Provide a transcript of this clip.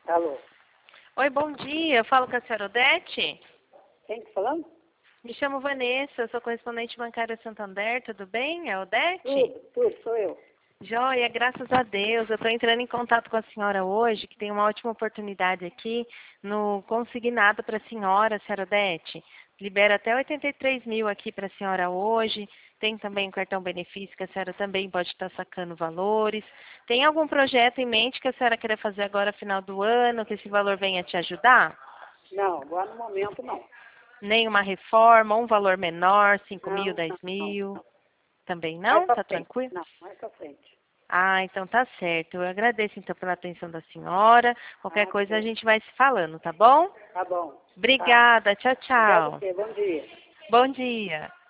Alô, Oi, bom dia. Eu falo com a senhora Odete. quem está falando? Me chamo Vanessa, eu sou correspondente bancária Santander, tudo bem? É Odete? Tudo, sou eu. Joia, graças a Deus. Eu estou entrando em contato com a senhora hoje, que tem uma ótima oportunidade aqui no consignado para a senhora Odete. Libera até 83 mil aqui para a senhora hoje. Tem também o cartão benefício que a senhora também pode estar sacando valores. Tem algum projeto em mente que a senhora queira fazer agora final do ano, que esse valor venha te ajudar? Não, agora no momento não. Nem uma reforma, um valor menor, 5 mil, Não, 10 não, não, mil? não. Também Mais não? pra Tá frente. tranquilo? Não, mais pra frente. Ah, então tá certo. Eu agradeço então pela atenção da senhora. Qualquer Ah, tá coisa a bom. gente vai se falando, tá bom? Tá bom. Tá. Obrigada. Tchau, Obrigada a tchau. você. Bom dia. Bom dia.